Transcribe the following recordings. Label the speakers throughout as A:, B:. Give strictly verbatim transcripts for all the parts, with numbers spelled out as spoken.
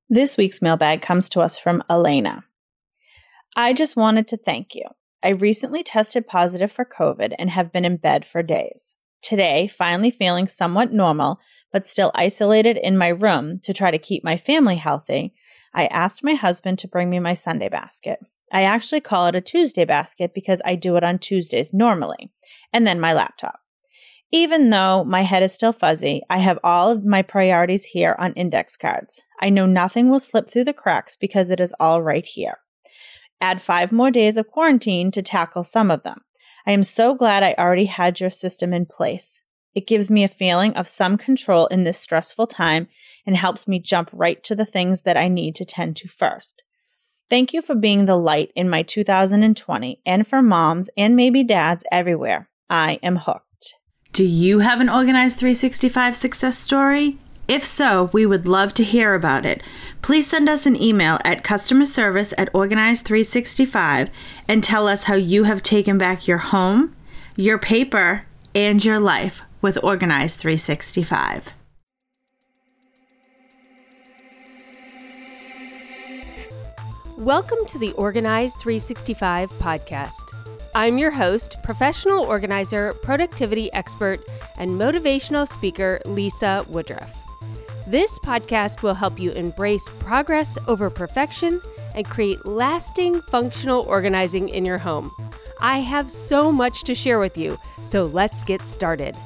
A: This week's mailbag comes to us from Elena. I just wanted to thank you. I recently tested positive for COVID and have been in bed for days. Today, finally feeling somewhat normal, but still isolated in my room to try to keep my family healthy, I asked my husband to bring me my Sunday basket. I actually call it a Tuesday basket because I do it on Tuesdays normally, and then my laptop. Even though my head is still fuzzy, I have all of my priorities here on index cards. I know nothing will slip through the cracks because it is all right here. Add five more days of quarantine to tackle some of them. I am so glad I already had your system in place. It gives me a feeling of some control in this stressful time and helps me jump right to the things that I need to tend to first. Thank you for being the light in my two thousand twenty and for moms and maybe dads everywhere. I am hooked.
B: Do you have an Organized three sixty-five success story? If so, we would love to hear about it. Please send us an email at customer service at organized three sixty-five and tell us how you have taken back your home, your paper, and your life with Organized three sixty-five.
C: Welcome to the Organized three sixty-five podcast. I'm your host, professional organizer, productivity expert, and motivational speaker, Lisa Woodruff. This podcast will help you embrace progress over perfection and create lasting functional organizing in your home. I have so much to share with you, so let's get started.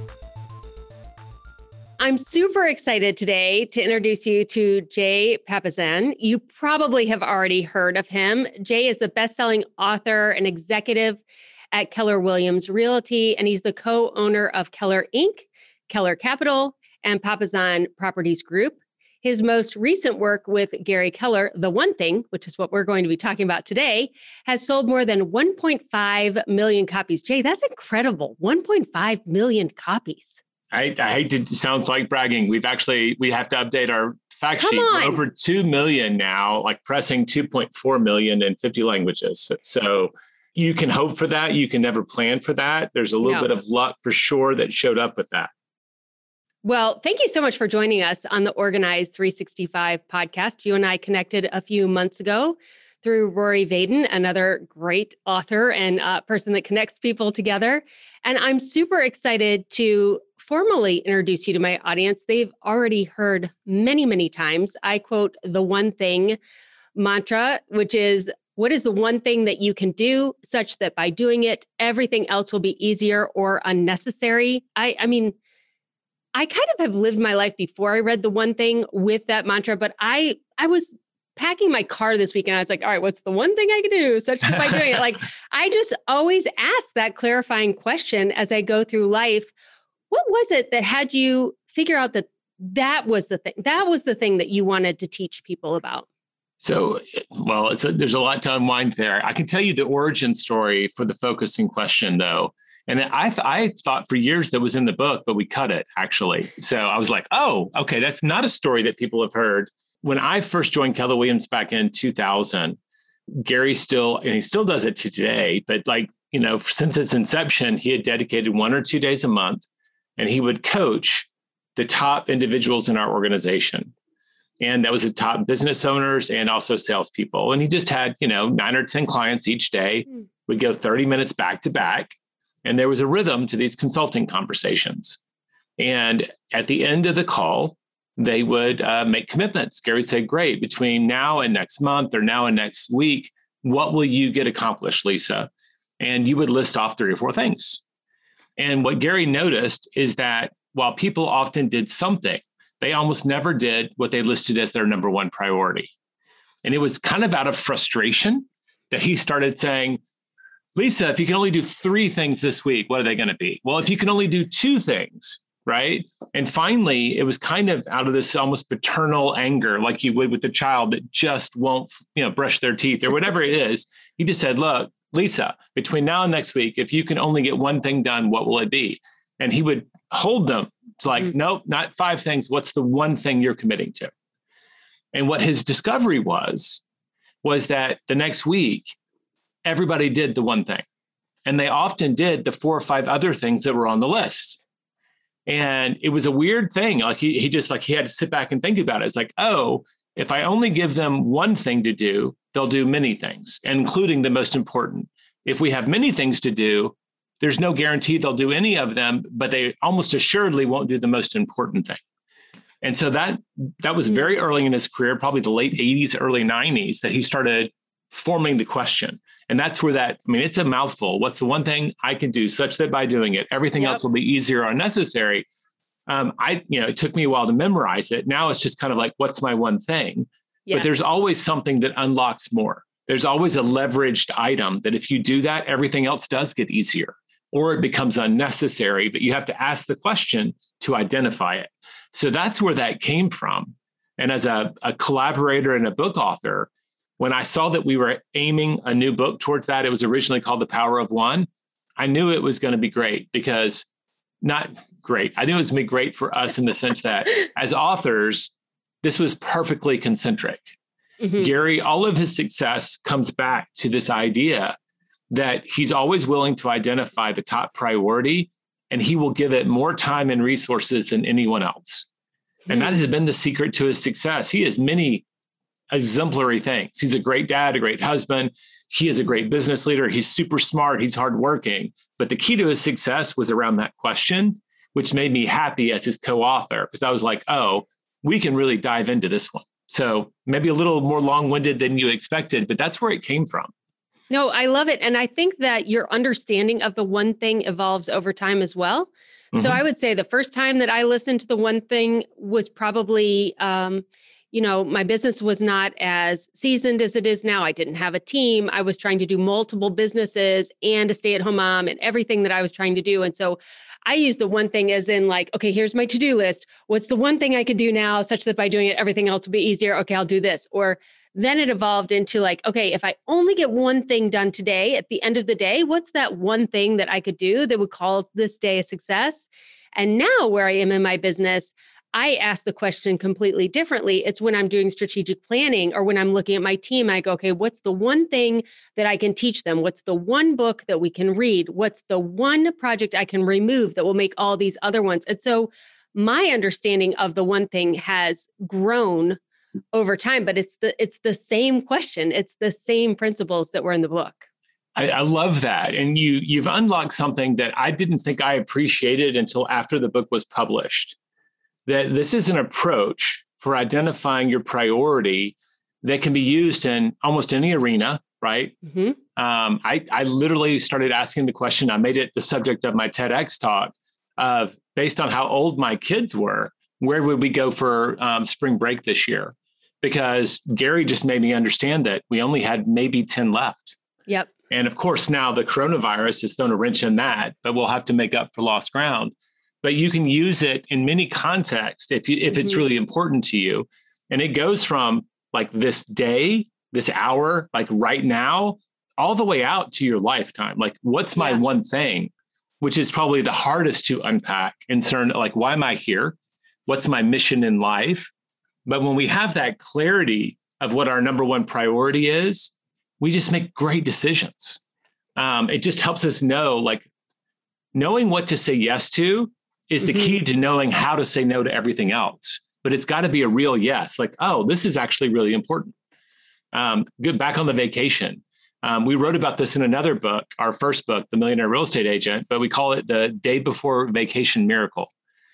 C: I'm super excited today to introduce you to Jay Papasan. You probably have already heard of him. Jay is the best-selling author and executive at Keller Williams Realty, and he's the co-owner of Keller Incorporated, Keller Capital, and Papasan Properties Group. His most recent work with Gary Keller, The One Thing, which is what we're going to be talking about today, has sold more than one point five million copies. Jay, that's incredible. one point five million copies.
D: I, I hate to sound like bragging. We've actually, we have to update our fact
C: Come
D: sheet.
C: on.
D: We're over two million now, like pressing two point four million in fifty languages. So, so you can hope for that. You can never plan for that. There's a little
C: No.
D: bit of luck for sure that showed up with that.
C: Well, thank you so much for joining us on the Organized three sixty-five podcast. You and I connected a few months ago through Rory Vaden, another great author and uh, person that connects people together. And I'm super excited to formally introduce you to my audience. They've already heard many, many times. I quote the one thing mantra, which is, what is the one thing that you can do such that by doing it, everything else will be easier or unnecessary? I, I mean, I kind of have lived my life before I read the one thing with that mantra, but I, I was packing my car this week and I was like, all right, what's the one thing I can do such that by doing it? Like, I just always ask that clarifying question as I go through life. What was it that had you figure out that that was the thing? That was the thing that you wanted to teach people about?
D: So, well, it's a, there's a lot to unwind there. I can tell you the origin story for the focusing question, though. And I, th- I thought for years that was in the book, but we cut it, actually. So I was like, oh, okay, that's not a story that people have heard. When I first joined Keller Williams back in two thousand, Gary still, and he still does it to today, but like, you know, since its inception, he had dedicated one or two days a month, and he would coach the top individuals in our organization. And that was the top business owners and also salespeople. And he just had, you know, nine or ten clients each day. We'd go thirty minutes back to back. And there was a rhythm to these consulting conversations. And at the end of the call, they would uh, make commitments. Gary said, great, between now and next month or now and next week, what will you get accomplished, Lisa? And you would list off three or four things. And what Gary noticed is that while people often did something, they almost never did what they listed as their number one priority. And it was kind of out of frustration that he started saying, Lisa, if you can only do three things this week, what are they going to be? Well, if you can only do two things, right? And finally, it was kind of out of this almost paternal anger, like you would with the child that just won't, you know, brush their teeth or whatever it is. He just said, look, Lisa, between now and next week, if you can only get one thing done, what will it be? And he would hold them. It's like, mm-hmm. nope, not five things. What's the one thing you're committing to? And what his discovery was, was that the next week, everybody did the one thing. And they often did the four or five other things that were on the list. And it was a weird thing. Like he, he just like, he had to sit back and think about it. It's like, oh, If I only give them one thing to do, they'll do many things, including the most important. If we have many things to do, there's no guarantee they'll do any of them, but they almost assuredly won't do the most important thing. And so that that was very early in his career, probably the late eighties, early nineties, that he started forming the question. And that's where that, I mean, it's a mouthful. What's the one thing I can do such that by doing it, everything yep. else will be easier or necessary? Um, I, you know, it took me a while to memorize it. Now it's just kind of like, what's my one thing? Yeah. But there's always something that unlocks more. There's always a leveraged item that if you do that, everything else does get easier or it becomes unnecessary, but you have to ask the question to identify it. So that's where that came from. And as a, a collaborator and a book author, when I saw that we were aiming a new book towards that, it was originally called The Power of One. I knew it was going to be great because not great. I knew it was going to be great for us in the sense that as authors, this was perfectly concentric. Mm-hmm. Gary, all of his success comes back to this idea that he's always willing to identify the top priority and he will give it more time and resources than anyone else. Mm-hmm. And that has been the secret to his success. He has many exemplary things. He's a great dad, a great husband. He is a great business leader. He's super smart. He's hardworking. But the key to his success was around that question, which made me happy as his co-author, because I was like, oh, we can really dive into this one. So maybe a little more long-winded than you expected, but that's where it came from.
C: No, I love it. And I think that your understanding of the one thing evolves over time as well. Mm-hmm. So I would say the first time that I listened to the one thing was probably, um, you know, my business was not as seasoned as it is now. I didn't have a team. I was trying to do multiple businesses and a stay-at-home mom and everything that I was trying to do. And so I use the one thing as in like, okay, here's my to-do list. What's the one thing I could do now such that by doing it, everything else will be easier? Okay, I'll do this. Or then it evolved into like, okay, if I only get one thing done today, at the end of the day, what's that one thing that I could do that would call this day a success? And now where I am in my business, I ask the question completely differently. It's when I'm doing strategic planning or when I'm looking at my team, I go, okay, what's the one thing that I can teach them? What's the one book that we can read? What's the one project I can remove that will make all these other ones? And so my understanding of the one thing has grown over time, but it's the it's the same question. It's the same principles that were in the book.
D: I, I love that. And you you've unlocked something that I didn't think I appreciated until after the book was published. That this is an approach for identifying your priority that can be used in almost any arena, right? Mm-hmm. Um, I, I literally started asking the question, I made it the subject of my TEDx talk of based on how old my kids were, where would we go for um, spring break this year? Because Gary just made me understand that we only had maybe ten left.
C: Yep.
D: And of course, now the coronavirus has thrown a wrench in that, but we'll have to make up for lost ground. But you can use it in many contexts if you, if mm-hmm. it's really important to you. And it goes from like this day, this hour, like right now, all the way out to your lifetime. Like, what's my yeah. one thing, which is probably the hardest to unpack and certain, like, why am I here? What's my mission in life? But when we have that clarity of what our number one priority is, we just make great decisions. Um, it just helps us know, like, knowing what to say yes to is the mm-hmm. key to knowing how to say no to everything else. But it's got to be a real yes. Like, oh, this is actually really important. Um, good back on the vacation. Um, we wrote about this in another book, our first book, The Millionaire Real Estate Agent, but we call it the Day Before Vacation Miracle.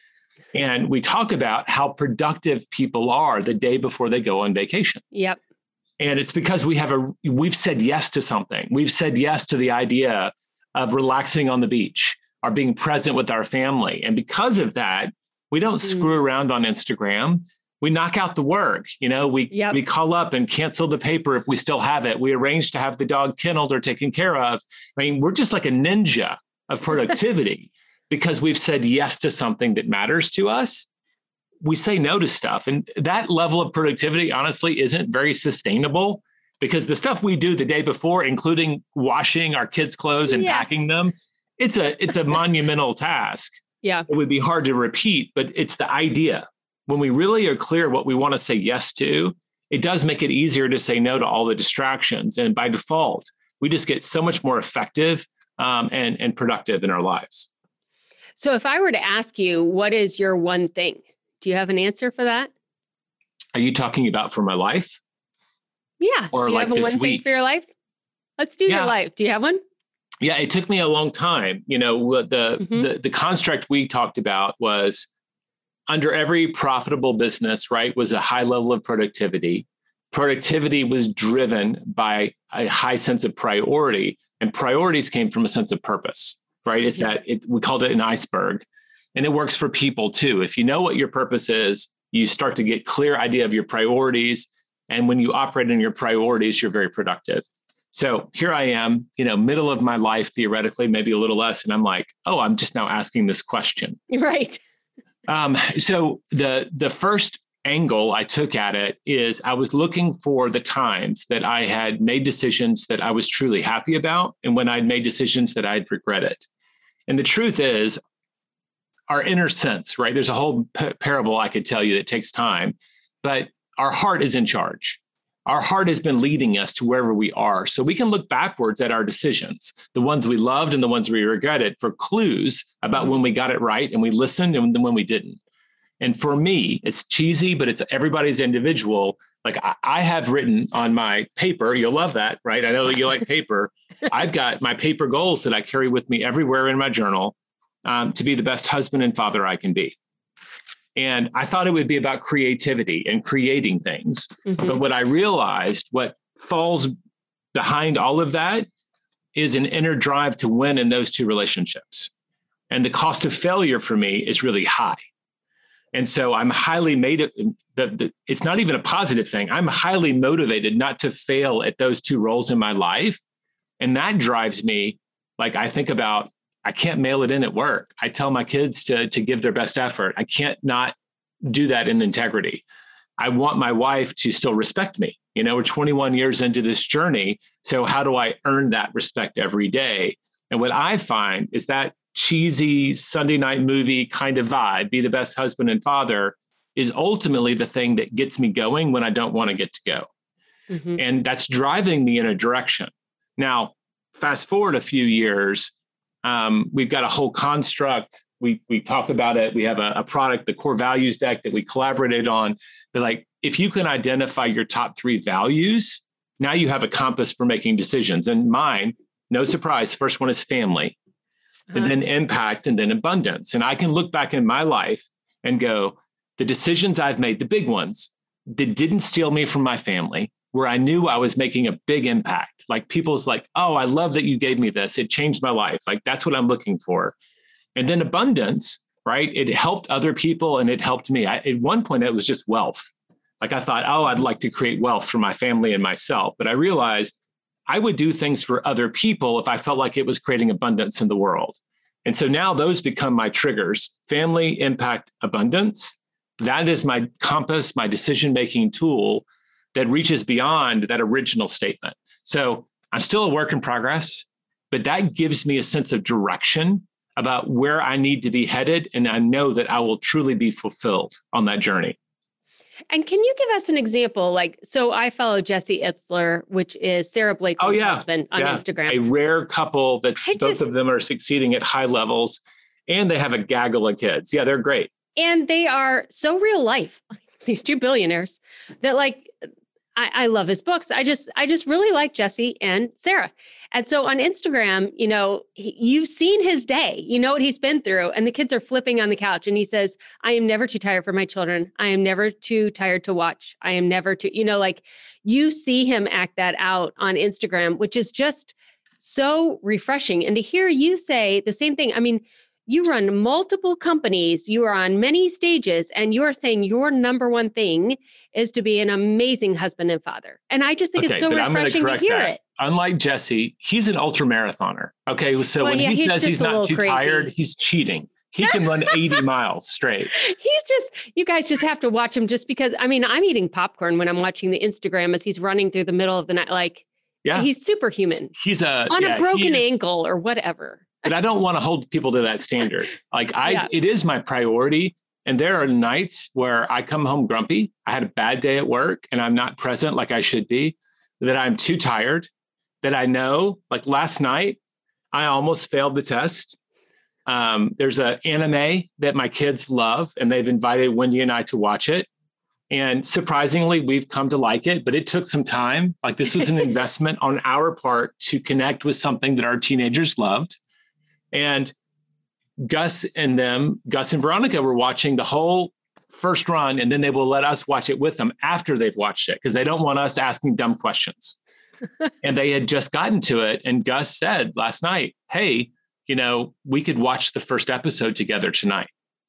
D: And we talk about how productive people are the day before they go on vacation.
C: Yep.
D: And it's because we have a, we've said yes to something. We've said yes to the idea of relaxing on the beach, are being present with our family. And because of that, we don't mm. screw around on Instagram. We knock out the work. You know, we, yep. we call up and cancel the paper if we still have it. We arrange to have the dog kenneled or taken care of. I mean, we're just like a ninja of productivity because we've said yes to something that matters to us. We say no to stuff. And that level of productivity, honestly, isn't very sustainable because the stuff we do the day before, including washing our kids' clothes and yeah. packing them, It's a it's a monumental task.
C: Yeah.
D: It would be hard to repeat, but it's the idea. When we really are clear what we want to say yes to, it does make it easier to say no to all the distractions. And by default, we just get so much more effective um, and, and productive in our lives.
C: So if I were to ask you, what is your one thing? Do you have an answer for that?
D: Are you talking about for my life?
C: Yeah.
D: Or
C: do you
D: like
C: have a
D: this
C: one
D: week?
C: thing for your life? Let's do
D: Yeah.
C: your life. Do you have one?
D: Yeah, it took me a long time. You know, the, mm-hmm. the the construct we talked about was under every profitable business, right, was a high level of productivity. Productivity was driven by a high sense of priority, and priorities came from a sense of purpose, right? It's that it, we called it an iceberg, and it works for people too. If you know what your purpose is, you start to get clear idea of your priorities, and when you operate in your priorities, you're very productive. So here I am, you know, middle of my life, theoretically, maybe a little less. And I'm like, oh, I'm just now asking this question.
C: Right.
D: Um, so the the first angle I took at it is I was looking for the times that I had made decisions that I was truly happy about and when I'd made decisions that I'd regretted. And the truth is, our inner sense, right? There's a whole p- parable I could tell you that takes time, but our heart is in charge. Our heart has been leading us to wherever we are. So we can look backwards at our decisions, the ones we loved and the ones we regretted, for clues about when we got it right and we listened and when we didn't. And for me, it's cheesy, but it's everybody's individual. Like I, I have written on my paper, you'll love that, right? I know that you like paper. I've got my paper goals that I carry with me everywhere in my journal um, to be the best husband and father I can be. And I thought it would be about creativity and creating things. Mm-hmm. But what I realized, what falls behind all of that is an inner drive to win in those two relationships. And the cost of failure for me is really high. And so I'm highly made it. The, the, it's not even a positive thing. I'm highly motivated not to fail at those two roles in my life. And that drives me, like I think about, I can't mail it in at work. I tell my kids to, to give their best effort. I can't not do that in integrity. I want my wife to still respect me. You know, we're twenty-one years into this journey. So how do I earn that respect every day? And what I find is that cheesy Sunday night movie kind of vibe, be the best husband and father, is ultimately the thing that gets me going when I don't want to get to go. Mm-hmm. And that's driving me in a direction. Now, fast forward a few years, Um, we've got a whole construct. We we talk about it. We have a, a product, the core values deck that we collaborated on. But like, if you can identify your top three values, now you have a compass for making decisions. And mine, no surprise, first one is family, uh-huh. and then impact, and then abundance. And I can look back in my life and go, the decisions I've made, the big ones, that didn't steal me from my family, where I knew I was making a big impact. Like people's like, oh, I love that you gave me this. It changed my life. Like that's what I'm looking for. And then abundance, right? It helped other people and it helped me. I, at one point, it was just wealth. Like I thought, oh, I'd like to create wealth for my family and myself. But I realized I would do things for other people if I felt like it was creating abundance in the world. And so now those become my triggers: family, impact, abundance. That is my compass, my decision-making tool that reaches beyond that original statement. So I'm still a work in progress, but that gives me a sense of direction about where I need to be headed. And I know that I will truly be fulfilled on that journey.
C: And can you give us an example? Like, so I follow Jesse Itzler, which is Sarah Blakely's oh, yeah. husband on yeah. Instagram.
D: A rare couple that both just, of them are succeeding at high levels, and they have a gaggle of kids. Yeah, they're great.
C: And they are so real life, these two billionaires, that like, I, I love his books. I just, I just really like Jesse and Sarah. And so on Instagram, you know, he, you've seen his day, you know what he's been through, and the kids are flipping on the couch and he says, I am never too tired for my children. I am never too tired to watch. I am never too, you know, like you see him act that out on Instagram, which is just so refreshing. And to hear you say the same thing, I mean, you run multiple companies, you are on many stages, and you are saying your number one thing is to be an amazing husband and father. And I just think okay, it's so refreshing to hear that. it.
D: Unlike Jesse, he's an ultra marathoner. Okay. So
C: well,
D: when
C: yeah,
D: he
C: he's
D: says he's not too
C: crazy.
D: tired, he's cheating. He can run eighty miles straight.
C: He's just, you guys just have to watch him just because, I mean, I'm eating popcorn when I'm watching the Instagram as he's running through the middle of the night. Like, yeah, he's superhuman.
D: He's a,
C: on
D: yeah,
C: a broken ankle or whatever.
D: But I don't want to hold people to that standard. Like I,
C: yeah.
D: it is my priority. And there are nights where I come home grumpy. I had a bad day at work and I'm not present like I should be, that I'm too tired, that I know, like last night, I almost failed the test. Um, there's an anime that my kids love and they've invited Wendy and I to watch it. And surprisingly, we've come to like it, but it took some time. Like this was an investment on our part to connect with something that our teenagers loved. And Gus and them, Gus and Veronica were watching the whole first run, and then they will let us watch it with them after they've watched it because they don't want us asking dumb questions. And they had just gotten to it. And Gus said last night, hey, you know, we could watch the first episode together tonight.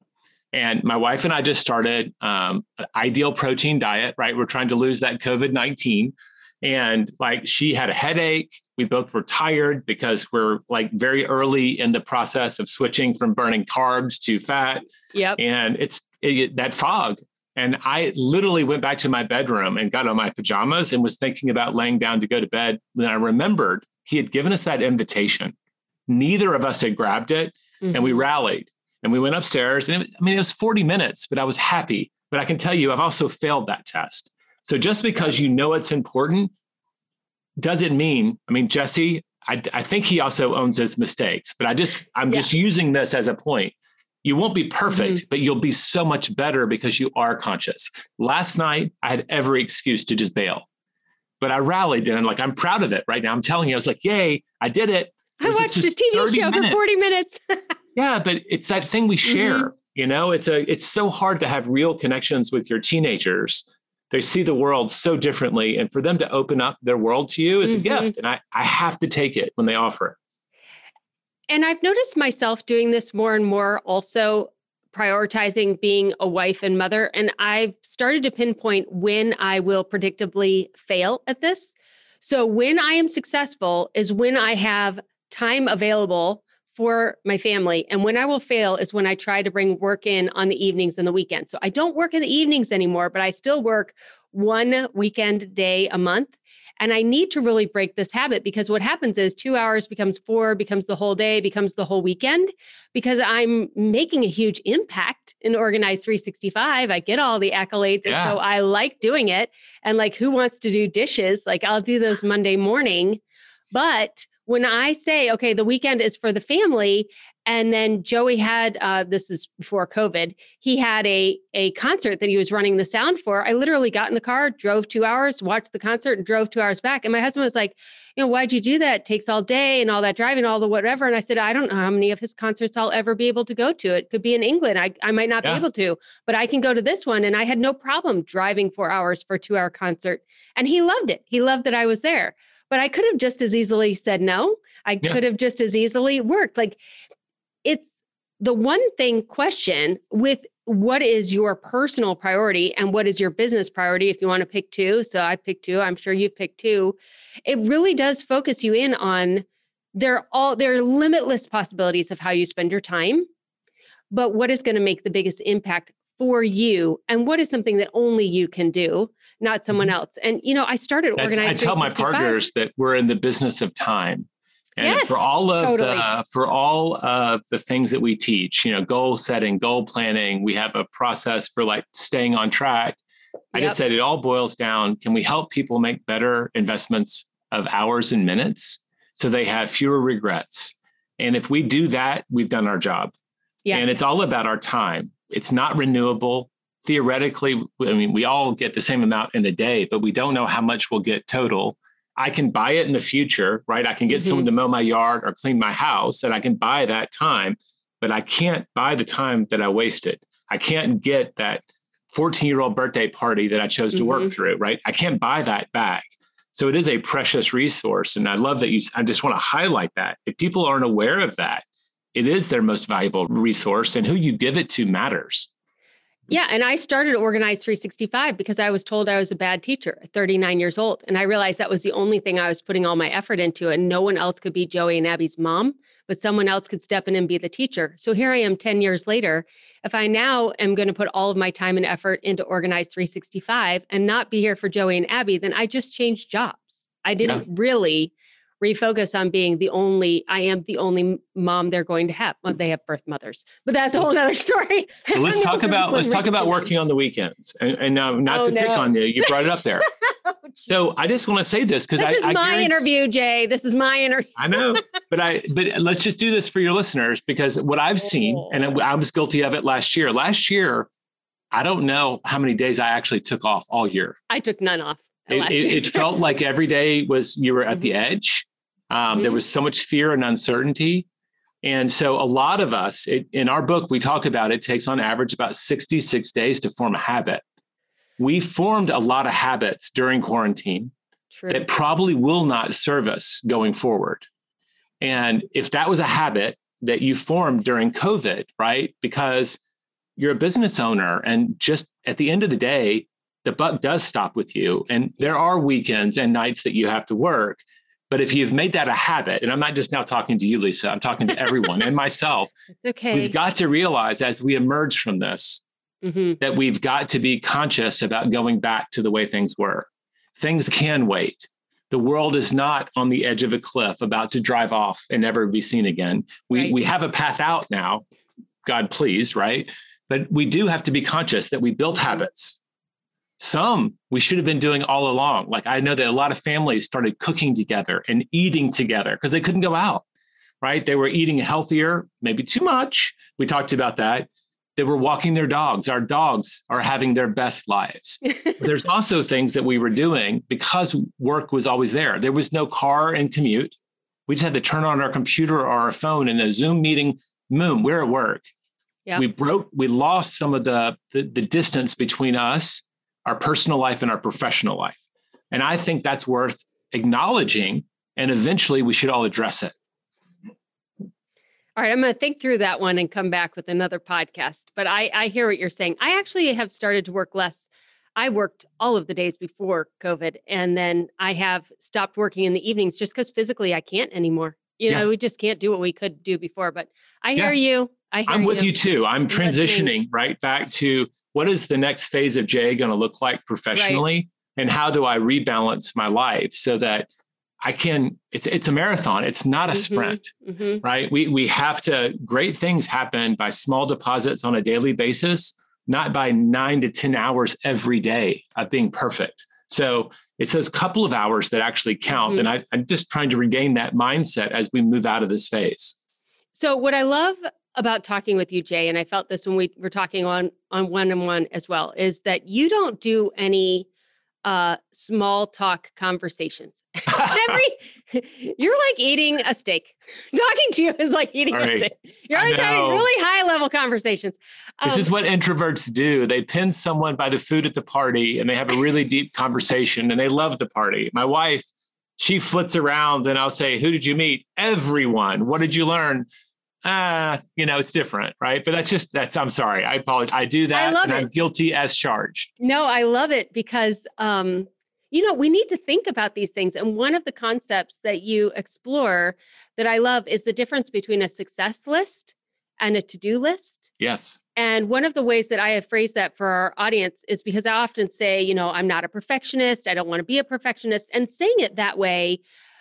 D: And my wife and I just started um, an ideal protein diet, right? We're trying to lose that COVID nineteen. And like she had a headache. We both were tired because we're like very early in the process of switching from burning carbs to fat.
C: Yep.
D: And it's it, that fog. And I literally went back to my bedroom and got on my pajamas and was thinking about laying down to go to bed. When I remembered he had given us that invitation. Neither of us had grabbed it. Mm-hmm. And we rallied and we went upstairs. And it, I mean, it was forty minutes, but I was happy. But I can tell you, I've also failed that test. So just because you know it's important doesn't mean, I mean, Jesse, I, I think he also owns his mistakes, but I just, I'm yeah. just using this as a point. You won't be perfect, mm-hmm. but you'll be so much better because you are conscious. Last night, I had every excuse to just bail, but I rallied and I'm like, I'm proud of it right now. I'm telling you, I was like, yay, I did it.
C: I watched this T V show minutes. For forty minutes.
D: Yeah, but it's that thing we share, mm-hmm. you know, it's a, it's so hard to have real connections with your teenagers. They see the world so differently. And for them to open up their world to you is mm-hmm. a gift. And I, I have to take it when they offer it.
C: And I've noticed myself doing this more and more, also prioritizing being a wife and mother. And I've started to pinpoint when I will predictably fail at this. So when I am successful is when I have time available for my family. And when I will fail is when I try to bring work in on the evenings and the weekends. So I don't work in the evenings anymore, but I still work one weekend day a month. And I need to really break this habit because what happens is two hours becomes four, becomes the whole day, becomes the whole weekend, because I'm making a huge impact in Organized three sixty-five. I get all the accolades. Yeah. And so I like doing it. And like, who wants to do dishes? Like I'll do those Monday morning. But when I say, okay, the weekend is for the family, and then Joey had, uh, this is before COVID, he had a, a concert that he was running the sound for. I literally got in the car, drove two hours, watched the concert and drove two hours back. And my husband was like, you know, why'd you do that? It takes all day and all that driving, all the whatever. And I said, I don't know how many of his concerts I'll ever be able to go to. It could be in England. I, I might not yeah. be able to, but I can go to this one. And I had no problem driving four hours for a two hour concert. And he loved it. He loved that I was there. But I could have just as easily said no. I yeah. could have just as easily worked. Like it's the one thing question with what is your personal priority and what is your business priority if you want to pick two. So I picked two. I'm sure you've picked two. It really does focus you in on there all there are limitless possibilities of how you spend your time. But what is going to make the biggest impact for you? And what is something that only you can do, not someone mm-hmm. else? And, you know, I started Organized
D: I tell my partners that we're in the business of time. And
C: yes,
D: for all of
C: totally.
D: the, for all of the things that we teach, you know, goal setting, goal planning, we have a process for like staying on track. Yep. I just said it all boils down. Can we help people make better investments of hours and minutes so they have fewer regrets? And if we do that, we've done our job. Yes. And it's all about our time. It's not renewable. Theoretically, I mean, we all get the same amount in a day, but we don't know how much we'll get total. I can buy it in the future, right? I can get mm-hmm. someone to mow my yard or clean my house, and I can buy that time, but I can't buy the time that I wasted. I can't get that fourteen-year-old birthday party that I chose to mm-hmm. work through, right? I can't buy that back. So it is a precious resource. And I love that you, I just want to highlight that. If people aren't aware of that, it is their most valuable resource, and who you give it to matters.
C: Yeah. And I started Organized three sixty-five because I was told I was a bad teacher at thirty-nine years old. And I realized that was the only thing I was putting all my effort into, and no one else could be Joey and Abby's mom, but someone else could step in and be the teacher. So here I am ten years later. If I now am going to put all of my time and effort into Organized three sixty-five and not be here for Joey and Abby, then I just changed jobs. I didn't yeah. really refocus on being the only, I am the only mom they're going to have. Well, they have birth mothers, but that's a whole other story.
D: Well, let's talk about, let's talk about working on the weekends and, and uh, not oh, to no. pick on you. You brought it up there. oh, so I just want to say this because
C: this
D: I,
C: is
D: I
C: my
D: guarantee,
C: interview, Jay. This is my interview.
D: I know, but I, but let's just do this for your listeners, because what I've seen, and I was guilty of it last year, last year, I don't know how many days I actually took off all year.
C: I took none off.
D: It,
C: last
D: it,
C: year.
D: it felt like every day was, you were at mm-hmm. the edge. Um, mm-hmm. There was so much fear and uncertainty. And so a lot of us, it, in our book, we talk about it takes on average about sixty-six days to form a habit. We formed a lot of habits during quarantine True. That probably will not serve us going forward. And if that was a habit that you formed during COVID, right? Because you're a business owner and just at the end of the day, the buck does stop with you. And there are weekends and nights that you have to work. But if you've made that a habit, and I'm not just now talking to you, Lisa, I'm talking to everyone and myself.
C: It's okay.
D: We've got to realize as we emerge from this, mm-hmm. that we've got to be conscious about going back to the way things were. Things can wait. The world is not on the edge of a cliff about to drive off and never be seen again. We right. we have a path out now, God please, right? But we do have to be conscious that we built mm-hmm. habits. Some we should have been doing all along. Like I know that a lot of families started cooking together and eating together because they couldn't go out, right? They were eating healthier, maybe too much. We talked about that. They were walking their dogs. Our dogs are having their best lives. There's also things that we were doing because work was always there. There was no car and commute. We just had to turn on our computer or our phone in a Zoom meeting. Boom, we're at work. Yeah. We broke, we lost some of the, the, the distance between us, our personal life and our professional life. And I think that's worth acknowledging. And eventually we should all address it.
C: All right, I'm going to think through that one and come back with another podcast. But I, I hear what you're saying. I actually have started to work less. I worked all of the days before COVID, and then I have stopped working in the evenings just because physically I can't anymore. You know, yeah. we just can't do what we could do before. But I hear yeah. you. I hear
D: I'm with
C: you,
D: you too. I'm, I'm transitioning listening. right back to what is the next phase of Jay going to look like professionally, right. and how do I rebalance my life so that I can, it's it's a marathon. It's not a mm-hmm, sprint, mm-hmm. right? We we have to, great things happen by small deposits on a daily basis, not by nine to ten hours every day of being perfect. So it's those couple of hours that actually count. Mm-hmm. And I, I'm just trying to regain that mindset as we move out of this phase.
C: So what I love about talking with you, Jay, and I felt this when we were talking on, on one-on-one as well, is that you don't do any Uh, small talk conversations. Every, you're like eating a steak. Talking to you is like eating right. a steak. You're always having really high level conversations. Um,
D: this is what introverts do. They pin someone by the food at the party and they have a really deep conversation and they love the party. My wife, she flits around and I'll say, who did you meet? Everyone. What did you learn? Ah, uh, you know, it's different, right? But that's just, that's, I'm sorry. I apologize. I do that I and it. I'm guilty as charged.
C: No, I love it because, um, you know, we need to think about these things. And one of the concepts that you explore that I love is the difference between a success list and a to-do list.
D: Yes.
C: And one of the ways that I have phrased that for our audience is because I often say, you know, I'm not a perfectionist. I don't want to be a perfectionist. And saying it that way,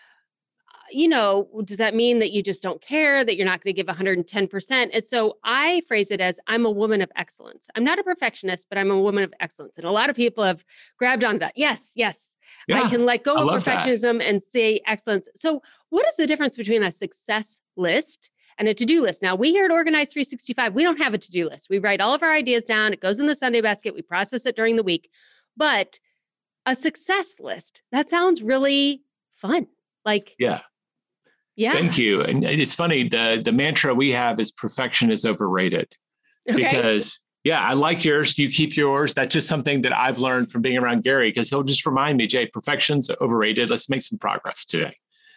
C: you know, does that mean that you just don't care, that you're not going to give one hundred ten percent? And so I phrase it as I'm a woman of excellence. I'm not a perfectionist, but I'm a woman of excellence. And a lot of people have grabbed onto that. Yes, yes. Yeah, I can let go of perfectionism that. And say excellence. So what is the difference between a success list and a to-do list? Now, we here at Organize three sixty-five, we don't have a to-do list. We write all of our ideas down. It goes in the Sunday basket. We process it during the week. But a success list, that sounds really fun. Like,
D: yeah.
C: Yeah.
D: Thank you. And it's funny, the, the mantra we have is perfection is overrated. Okay. Because, yeah, I like yours. You keep yours. That's just something that I've learned from being around Gary, because he'll just remind me, Jay, perfection's overrated. Let's make some progress today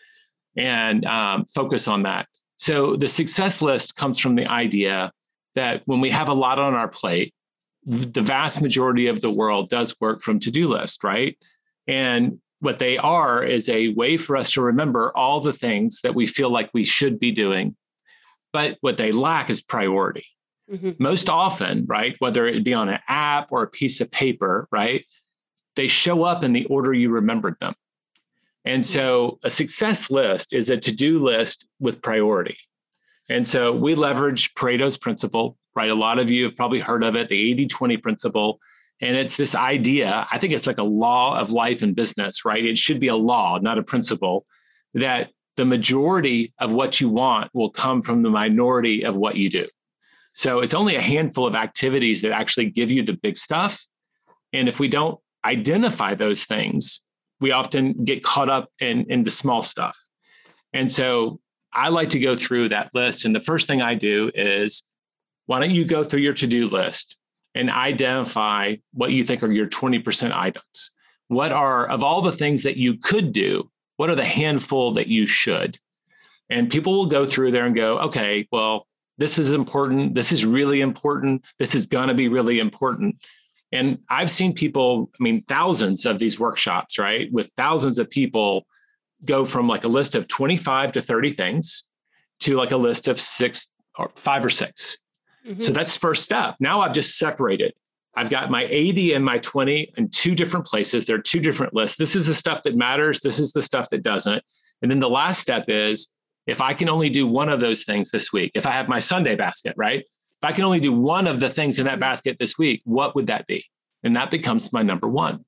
D: and um, focus on that. So the success list comes from the idea that when we have a lot on our plate, the vast majority of the world does work from to-do list, right? And what they are is a way for us to remember all the things that we feel like we should be doing. But what they lack is priority. Mm-hmm. Most often, right, whether it be on an app or a piece of paper, right, they show up in the order you remembered them. And so a success list is a to-do list with priority. And so we leverage Pareto's principle, right? A lot of you have probably heard of it, the eighty twenty principle. And it's this idea, I think it's like a law of life and business, right? It should be a law, not a principle, that the majority of what you want will come from the minority of what you do. So it's only a handful of activities that actually give you the big stuff. And if we don't identify those things, we often get caught up in, in the small stuff. And so I like to go through that list. And the first thing I do is, why don't you go through your to-do list and identify what you think are your twenty percent items? What are, of all the things that you could do, what are the handful that you should? And people will go through there and go, okay, well, this is important. This is really important. This is going to be really important. And I've seen people, I mean, thousands of these workshops, right? With thousands of people go from like a list of twenty-five to thirty things to like a list of six or five or six. Mm-hmm. So that's first step. Now I've just separated. I've got my eighty and my twenty in two different places. They're two different lists. This is the stuff that matters. This is the stuff that doesn't. And then the last step is, if I can only do one of those things this week, if I have my Sunday basket, right? If I can only do one of the things in that basket this week, what would that be? And that becomes my number one.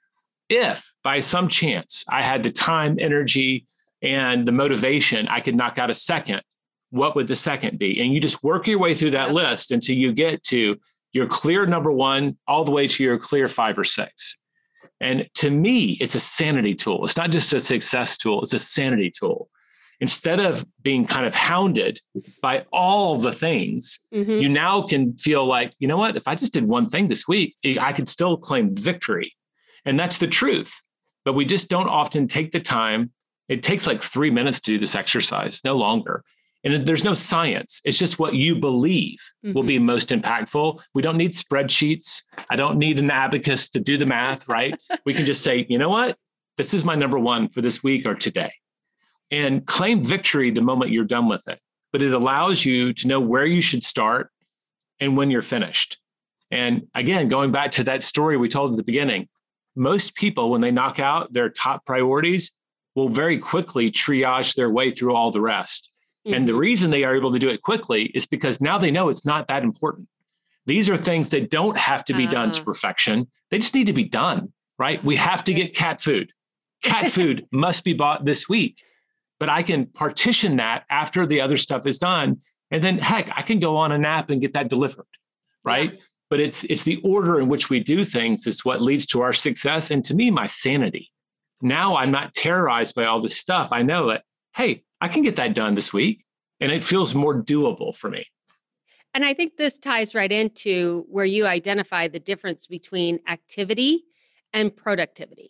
D: If by some chance I had the time, energy, and the motivation, I could knock out a second, what would the second be? And you just work your way through that yeah. list until you get to your clear number one, all the way to your clear five or six. And to me, it's a sanity tool. It's not just a success tool. It's a sanity tool. Instead of being kind of hounded by all the things, mm-hmm. you now can feel like, you know what, if I just did one thing this week, I could still claim victory. And that's the truth. But we just don't often take the time. It takes like three minutes to do this exercise, no longer. And there's no science. It's just what you believe mm-hmm. will be most impactful. We don't need spreadsheets. I don't need an abacus to do the math, right? We can just say, you know what, this is my number one for this week or today. And claim victory the moment you're done with it. But it allows you to know where you should start and when you're finished. And again, going back to that story we told at the beginning, most people, when they knock out their top priorities, will very quickly triage their way through all the rest. Mm-hmm. And the reason they are able to do it quickly is because now they know it's not that important. These are things that don't have to be uh. done to perfection. They just need to be done, right? We have to get cat food. Cat food must be bought this week. But I can partition that after the other stuff is done. And then, heck, I can go on a nap and get that delivered, right? Yeah. But it's it's the order in which we do things is what leads to our success. And to me, my sanity. Now I'm not terrorized by all this stuff. I know that, hey, I can get that done this week. And it feels more doable for me.
C: And I think this ties right into where you identify the difference between activity and productivity.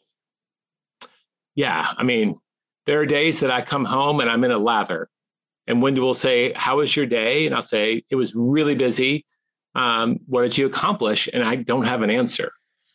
D: Yeah, I mean, there are days that I come home and I'm in a lather. And Wendy will say, how was your day? And I'll say, it was really busy. Um, what did you accomplish? And I don't have an answer.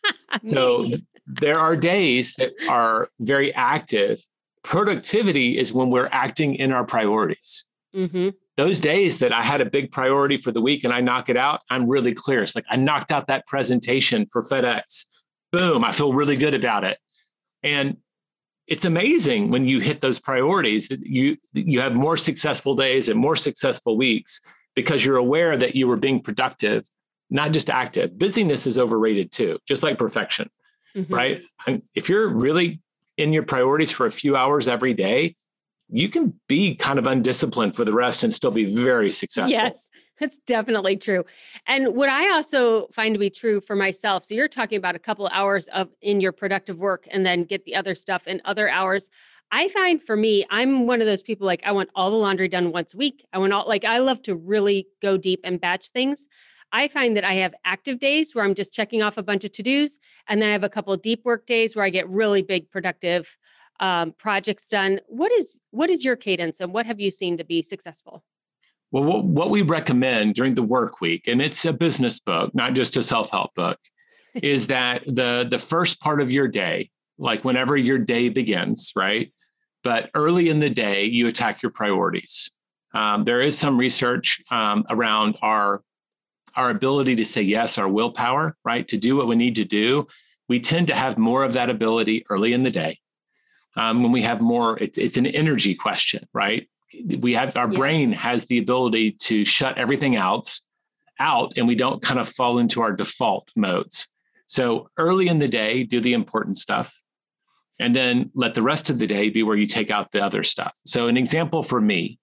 D: So there are days that are very active. Productivity is when we're acting in our priorities. Mm-hmm. Those days that I had a big priority for the week and I knock it out, I'm really clear. It's like I knocked out that presentation for FedEx. Boom, I feel really good about it. And it's amazing when you hit those priorities that you you have more successful days and more successful weeks because you're aware that you were being productive, not just active. Busyness is overrated too, just like perfection, mm-hmm. right? And if you're really in your priorities for a few hours every day, you can be kind of undisciplined for the rest and still be very successful.
C: Yes. That's definitely true. And what I also find to be true for myself, so you're talking about a couple of hours of in your productive work and then get the other stuff in other hours. I find for me, I'm one of those people like I want all the laundry done once a week. I want all like I love to really go deep and batch things. I find that I have active days where I'm just checking off a bunch of to-dos. And then I have a couple of deep work days where I get really big productive um, projects done. What is what is your cadence and what have you seen to be successful?
D: Well, what, what we recommend during the work week, and it's a business book, not just a self-help book, is that the, the first part of your day, like whenever your day begins, right? But early in the day, you attack your priorities. Um, there is some research um, around our, our ability to say yes, our willpower, right? To do what we need to do. We tend to have more of that ability early in the day. Um, when we have more, it's, it's an energy question, right? We have our yeah. brain has the ability to shut everything else out and we don't kind of fall into our default modes. So early in the day, do the important stuff and then let the rest of the day be where you take out the other stuff. So an example for me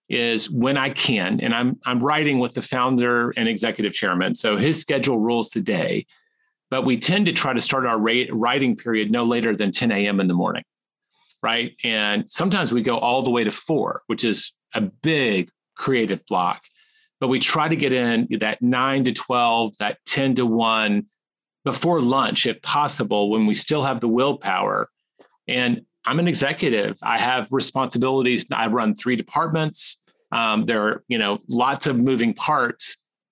D: is when I can, and I'm I'm writing with the founder and executive chairman, so his schedule rules the day, but we tend to try to start our writing period no later than ten a.m. in the morning, right? And sometimes we go all the way to four, which is a big creative block, but we try to get in that nine to twelve, that ten to one before lunch, if possible, when we still have the willpower. And I'm an executive. I have responsibilities. I run three departments. Um, there are, you know, lots of moving parts.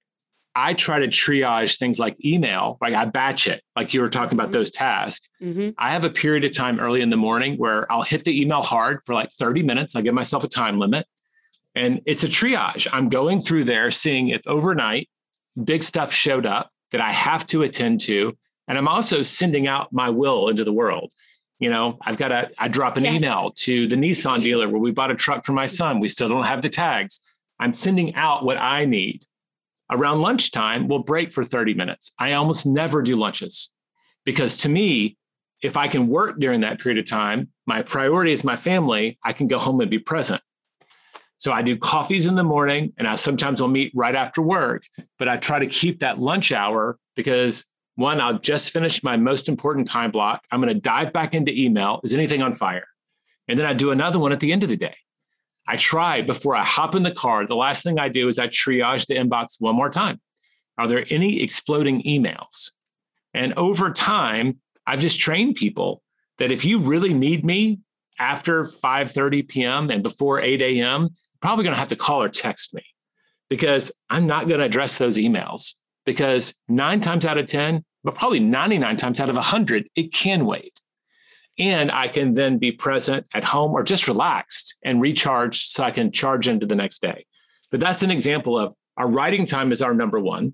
D: I try to triage things like email, like I batch it, like you were talking about those tasks.
C: Mm-hmm.
D: I have a period of time early in the morning where I'll hit the email hard for like thirty minutes. I give myself a time limit, and it's a triage. I'm going through there, seeing if overnight big stuff showed up that I have to attend to. And I'm also sending out my will into the world. You know, I've got to, I drop an
C: Yes.
D: email to the Nissan dealer where we bought a truck for my son. We still don't have the tags. I'm sending out what I need. Around lunchtime, we'll break for thirty minutes. I almost never do lunches because to me, if I can work during that period of time, my priority is my family, I can go home and be present. So I do coffees in the morning, and I sometimes will meet right after work, but I try to keep that lunch hour because one, I'll just finish my most important time block. I'm going to dive back into email. Is anything on fire? And then I do another one at the end of the day. I try before I hop in the car. The last thing I do is I triage the inbox one more time. Are there any exploding emails? And over time, I've just trained people that if you really need me after five thirty p.m. and before eight a.m., you're probably going to have to call or text me because I'm not going to address those emails. Because nine times out of ten, but probably ninety-nine times out of one hundred, it can wait. And I can then be present at home or just relaxed and recharge so I can charge into the next day. But that's an example of our writing time is our number one.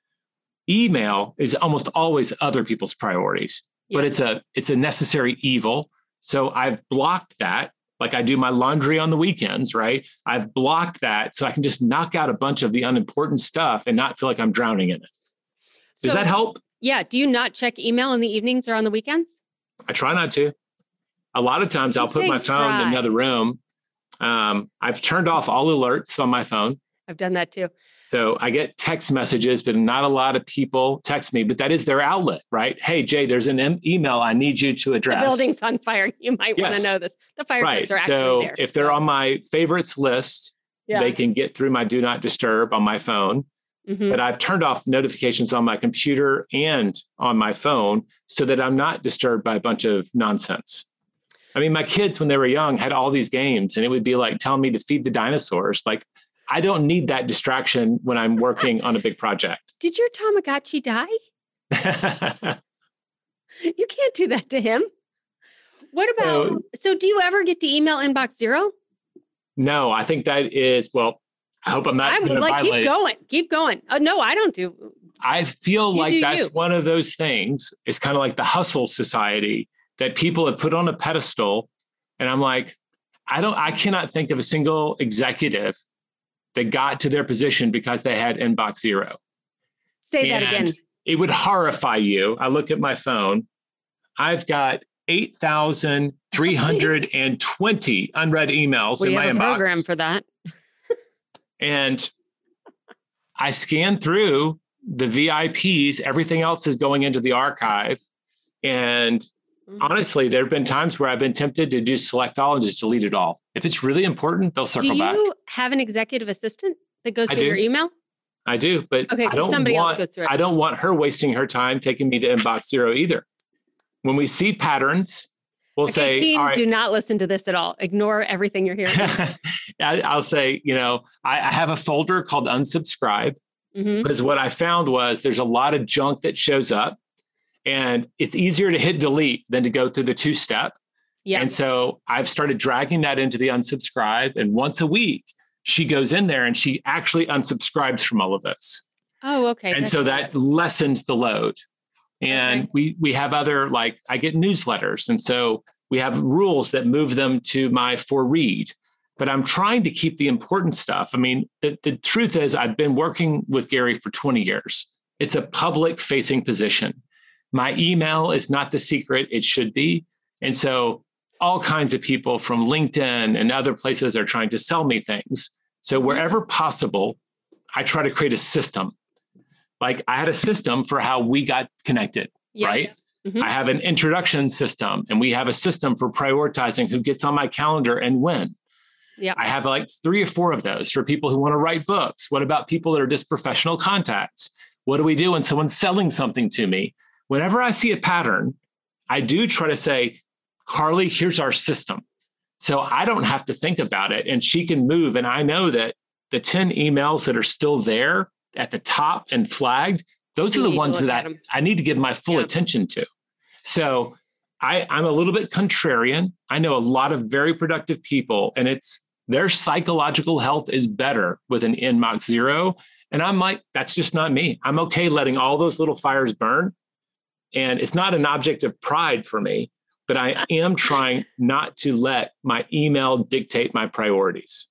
D: Email is almost always other people's priorities, yeah. but it's a it's a necessary evil. So I've blocked that. Like I do my laundry on the weekends, right? I've blocked that so I can just knock out a bunch of the unimportant stuff and not feel like I'm drowning in it. Does
C: So,
D: that help?
C: Yeah. Do you not check email in the evenings or on the weekends?
D: I try not to. A lot of times I'll put my phone
C: try.
D: in another room. Um, I've turned off all alerts on my phone.
C: I've done that too.
D: So I get text messages, but not a lot of people text me, but that is their outlet, right? Hey, Jay, there's an em- email I need you to address.
C: The building's on fire. You might
D: Yes.
C: want to know this. The fire
D: Right.
C: trucks are actually
D: So
C: there.
D: if they're
C: so.
D: on my favorites list,
C: yeah.
D: they can get through my do not disturb on my phone.
C: Mm-hmm.
D: But I've turned off notifications on my computer and on my phone so that I'm not disturbed by a bunch of nonsense. I mean, my kids, when they were young, had all these games and it would be like telling me to feed the dinosaurs. Like, I don't need that distraction when I'm working on a big project.
C: Did your Tamagotchi die? You can't do that to him. What about, so, so do you ever get to email inbox zero?
D: No, I think that is, well, I hope I'm not going to
C: like,
D: violate.
C: Keep going, keep going. Oh, no, I don't do.
D: I feel
C: you
D: like that's
C: you.
D: one of those things. It's kind of like the hustle society that people have put on a pedestal. And I'm like, I don't, I cannot think of a single executive that got to their position because they had inbox zero.
C: Say
D: and
C: that again.
D: It would horrify you. I look at my phone. I've got eight thousand three hundred twenty oh, unread emails
C: we
D: in my
C: have a
D: inbox.
C: Program for that.
D: And I scan through the V I Ps. Everything else is going into the archive. And mm-hmm. honestly, there have been times where I've been tempted to just select all and just delete it all. If it's really important, they'll circle back.
C: Do you back. have an executive assistant that goes
D: I
C: through
D: do.
C: your email?
D: I do, but
C: okay,
D: I
C: so
D: don't
C: somebody
D: want,
C: else goes through it.
D: I don't want her wasting her time taking me to inbox zero either. When we see patterns, we'll
C: okay,
D: say,
C: team,
D: all right.
C: do not listen to this at all. Ignore everything you're hearing.
D: I'll say, you know, I, I have a folder called unsubscribe mm-hmm. because what I found was there's a lot of junk that shows up and it's easier to hit delete than to go through the two step. Yeah. And so I've started dragging that into the unsubscribe, and once a week she goes in there and she actually unsubscribes from all of this.
C: Oh, okay.
D: And
C: That's
D: so
C: cool.
D: that lessens the load. And okay. we we have other, like I get newsletters. And so we have rules that move them to my for read. But I'm trying to keep the important stuff. I mean, the, the truth is I've been working with Gary for twenty years. It's a public facing position. My email is not the secret it should be. And so all kinds of people from LinkedIn and other places are trying to sell me things. So wherever possible, I try to create a system. Like I had a system for how we got connected, yeah, right? Yeah. Mm-hmm. I have an introduction system, and we have a system for prioritizing who gets on my calendar and when. Yeah. I have like three or four of those for people who want to write books. What about people that are just professional contacts? What do we do when someone's selling something to me? Whenever I see a pattern, I do try to say, Carly, here's our system. So I don't have to think about it, and she can move. And I know that the ten emails that are still there at the top and flagged, those you are the ones that I, I need to give my full yeah. attention to. So I, I'm a little bit contrarian. I know a lot of very productive people, and it's their psychological health is better with an inbox zero. And I'm like, that's just not me. I'm okay letting all those little fires burn. And it's not an object of pride for me, but I am trying not to let my email dictate my priorities.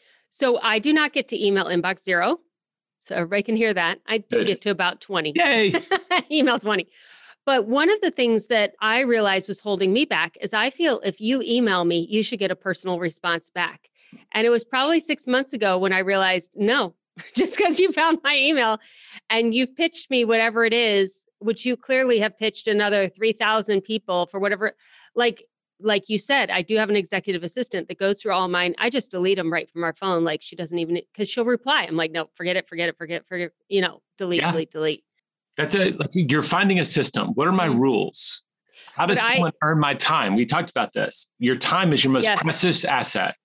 C: So I do not get to email inbox zero. So everybody can hear that. I do Good. Get to about twenty.
D: Yay.
C: Email twenty. But one of the things that I realized was holding me back is I feel if you email me, you should get a personal response back. And it was probably six months ago when I realized, no, just because you found my email and you've pitched me whatever it is, which you clearly have pitched another three thousand people for whatever, like, like you said, I do have an executive assistant that goes through all mine. I just delete them right from our phone. Like she doesn't even, because she'll reply. I'm like, no, forget it, forget it, forget it, forget, you know, delete, yeah. delete, delete.
D: That's it. Like you're finding a system. What are my mm-hmm. rules? How does but someone I, earn my time? We talked about this. Your time is your most yes. precious asset.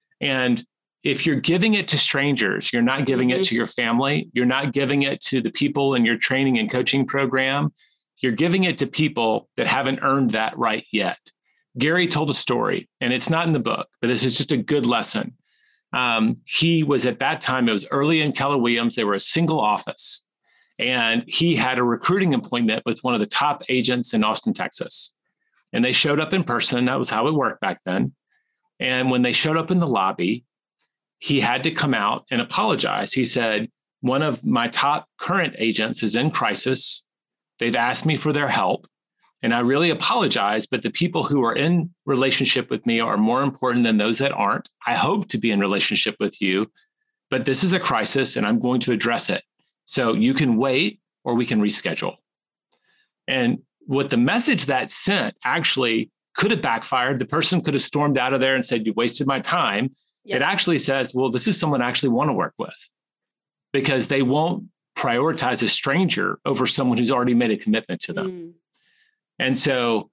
D: And if you're giving it to strangers, you're not giving mm-hmm. it to your family. You're not giving it to the people in your training and coaching program. You're giving it to people that haven't earned that right yet. Gary told a story, and it's not in the book, but this is just a good lesson. Um, he was at that time, it was early in Keller Williams. They were a single office. And he had a recruiting appointment with one of the top agents in Austin, Texas. And they showed up in person. That was how it worked back then. And when they showed up in the lobby, he had to come out and apologize. He said, one of my top current agents is in crisis. They've asked me for their help. And I really apologize, but the people who are in relationship with me are more important than those that aren't. I hope to be in relationship with you, but this is a crisis and I'm going to address it. So you can wait or we can reschedule. And what the message that sent actually could have backfired. The person could have stormed out of there and said, you wasted my time. Yep. It actually says, well, this is someone I actually want to work with because they won't prioritize a stranger over someone who's already made a commitment to them. Mm. And so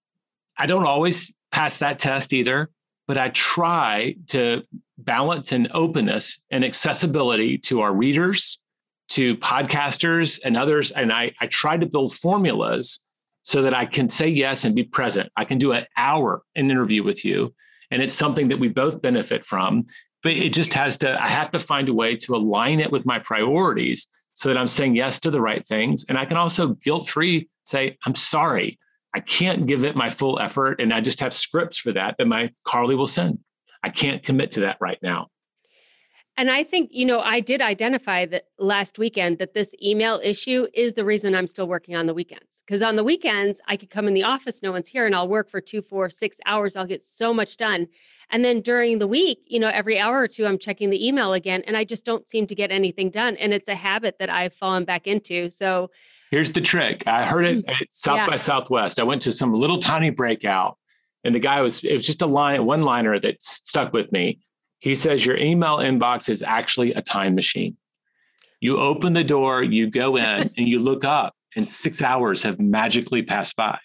D: I don't always pass that test either, but I try to balance an openness and accessibility to our readers, to podcasters and others. And I, I try to build formulas so that I can say yes and be present. I can do an hour an interview with you, and it's something that we both benefit from, but it just has to, I have to find a way to align it with my priorities so that I'm saying yes to the right things. And I can also guilt-free say, I'm sorry, I can't give it my full effort. And I just have scripts for that that my Carly will send. I can't commit to that right now.
C: And I think, you know, I did identify that last weekend that this email issue is the reason I'm still working on the weekends. Because on the weekends, I could come in the office, no one's here, and I'll work for two, four, six hours. I'll get so much done. And then during the week, you know, every hour or two, I'm checking the email again, and I just don't seem to get anything done. And it's a habit that I've fallen back into. So
D: here's the trick. I heard it at South yeah. by Southwest. I went to some little tiny breakout, and the guy was, it was just a line, one liner that stuck with me. He says, your email inbox is actually a time machine. You open the door, you go in and you look up and six hours have magically passed by.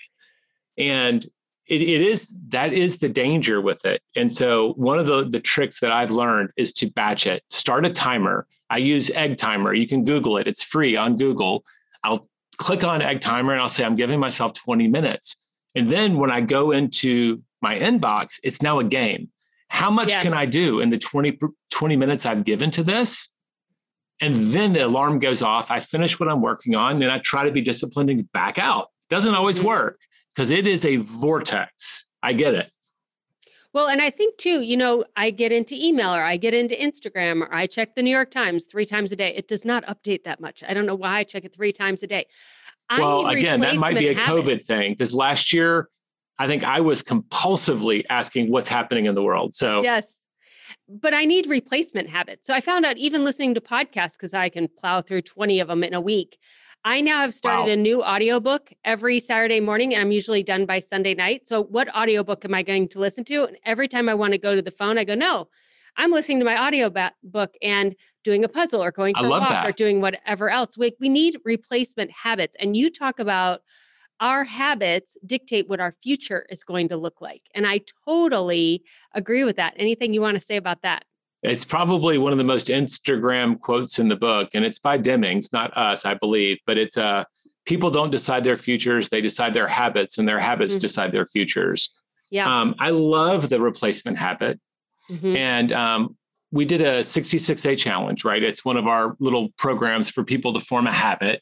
D: And it, it is, that is the danger with it. And so one of the, the tricks that I've learned is to batch it, start a timer. I use Egg Timer. You can Google it. It's free on Google. I'll click on Egg Timer and I'll say, I'm giving myself twenty minutes. And then when I go into my inbox, it's now a game. How much yes. can I do in the twenty, twenty minutes I've given to this? And then the alarm goes off. I finish what I'm working on and I try to be disciplined and back out. Doesn't always mm-hmm. work because it is a vortex. I get it.
C: Well, and I think too, you know, I get into email or I get into Instagram or I check the New York Times three times a day. It does not update that much. I don't know why I check it three times a day. I
D: well, again, that might be a habits. COVID thing because last year, I think I was compulsively asking what's happening in the world. So
C: yes. but I need replacement habits. So I found out even listening to podcasts, because I can plow through twenty of them in a week. I now have started wow. a new audiobook every Saturday morning, and I'm usually done by Sunday night. So what audiobook am I going to listen to? And every time I want to go to the phone, I go, no, I'm listening to my audio ba- book and doing a puzzle or going for a walk that. or doing whatever else. We, we need replacement habits. And you talk about our habits dictate what our future is going to look like. And I totally agree with that. Anything you want to say about that?
D: It's probably one of the most Instagram quotes in the book, and it's by Demings, not us, I believe, but it's uh, people don't decide their futures, they decide their habits, and their habits mm-hmm. decide their futures. Yeah. Um, I love the replacement habit. Mm-hmm. And um, we did a sixty-six day challenge, right? It's one of our little programs for people to form a habit.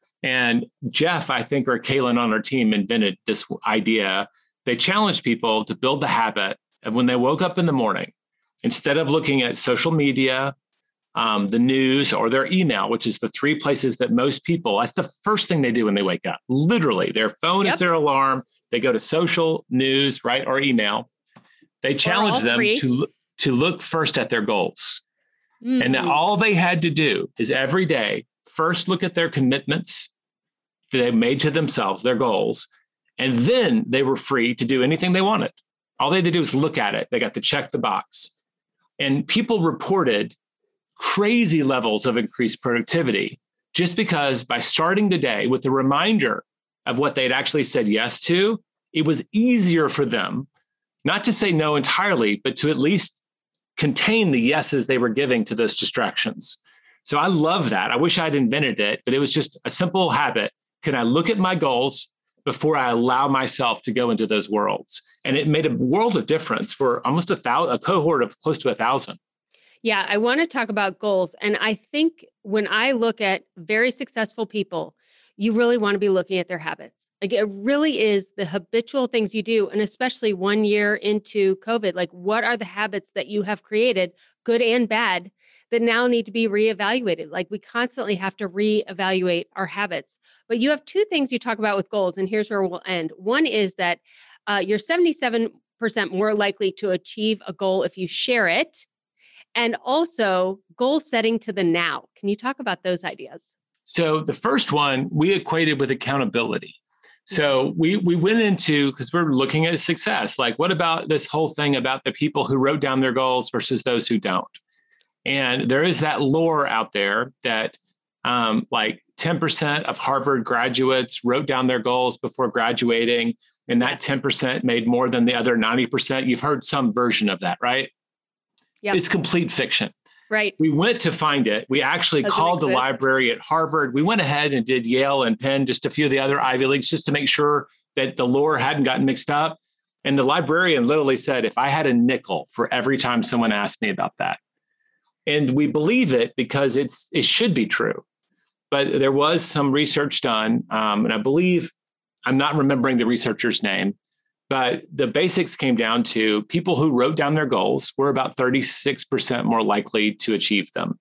D: And Jeff, I think, or Kaylin on our team invented this idea. They challenged people to build the habit of when they woke up in the morning, instead of looking at social media, um, the news, or their email, which is the three places that most people, that's the first thing they do when they wake up. Literally, their phone yep. is their alarm. They go to social, news, right, or email. They challenge them three. to to look first at their goals. Mm-hmm. And all they had to do is every day, first look at their commitments that they made to themselves, their goals, and then they were free to do anything they wanted. All they had to do was look at it. They got to check the box. And people reported crazy levels of increased productivity just because by starting the day with a reminder of what they'd actually said yes to, it was easier for them not to say no entirely, but to at least contain the yeses they were giving to those distractions. So I love that. I wish I'd invented it, but it was just a simple habit. Can I look at my goals before I allow myself to go into those worlds? And it made a world of difference for almost a thousand, a cohort of close to a thousand.
C: Yeah, I want to talk about goals. And I think when I look at very successful people, you really want to be looking at their habits. Like it really is the habitual things you do. And especially one year into COVID, like what are the habits that you have created, good and bad, that now need to be reevaluated? Like we constantly have to reevaluate our habits. But you have two things you talk about with goals, and here's where we'll end. One is that uh, you're seventy-seven percent more likely to achieve a goal if you share it. And also goal setting to the now. Can you talk about those ideas?
D: So the first one we equated with accountability. So we we went into, because we're looking at success, like what about this whole thing about the people who wrote down their goals versus those who don't? And there is that lore out there that um, like ten percent of Harvard graduates wrote down their goals before graduating, and that ten percent made more than the other ninety percent. You've heard some version of that, right? Yep. It's complete fiction.
C: Right.
D: We went to find it. We actually Doesn't called exist. the library at Harvard. We went ahead and did Yale and Penn, just a few of the other Ivy Leagues, just to make sure that the lore hadn't gotten mixed up. And the librarian literally said, if I had a nickel for every time someone asked me about that. And we believe it because it's it should be true. But there was some research done, um, and I believe, I'm not remembering the researcher's name, but the basics came down to people who wrote down their goals were about thirty-six percent more likely to achieve them.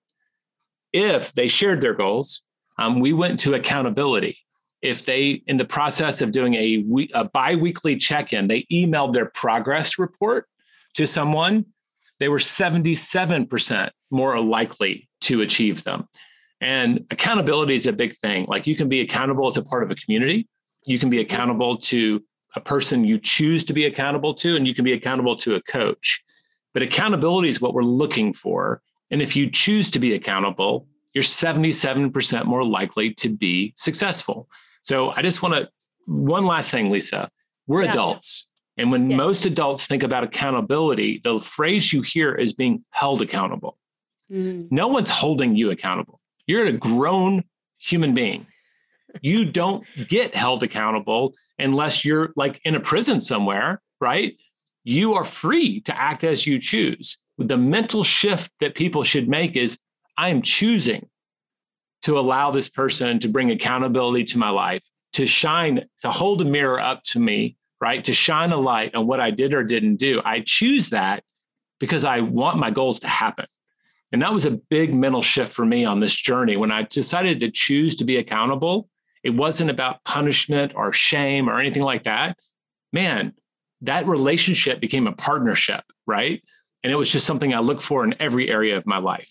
D: If they shared their goals, um, we went to accountability. If they, in the process of doing a, we, a bi-weekly check-in, they emailed their progress report to someone, they were seventy-seven percent more likely to achieve them. And accountability is a big thing. Like you can be accountable as a part of a community. You can be accountable to a person you choose to be accountable to, and you can be accountable to a coach. But accountability is what we're looking for. And if you choose to be accountable, you're seventy-seven percent more likely to be successful. So I just want to, one last thing, Lisa, we're yeah. adults. And when yeah. most adults think about accountability, the phrase you hear is being held accountable. Mm. No one's holding you accountable. You're a grown human being. You don't get held accountable unless you're like in a prison somewhere, right? You are free to act as you choose. The mental shift that people should make is, I am choosing to allow this person to bring accountability to my life, to shine, to hold a mirror up to me, right? To shine a light on what I did or didn't do. I choose that because I want my goals to happen. And that was a big mental shift for me on this journey. When I decided to choose to be accountable, it wasn't about punishment or shame or anything like that. Man, that relationship became a partnership, right? And it was just something I look for in every area of my life.